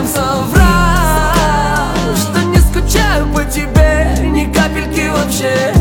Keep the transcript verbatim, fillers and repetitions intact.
всем соврал, что не скучаю по тебе ни капельки вообще.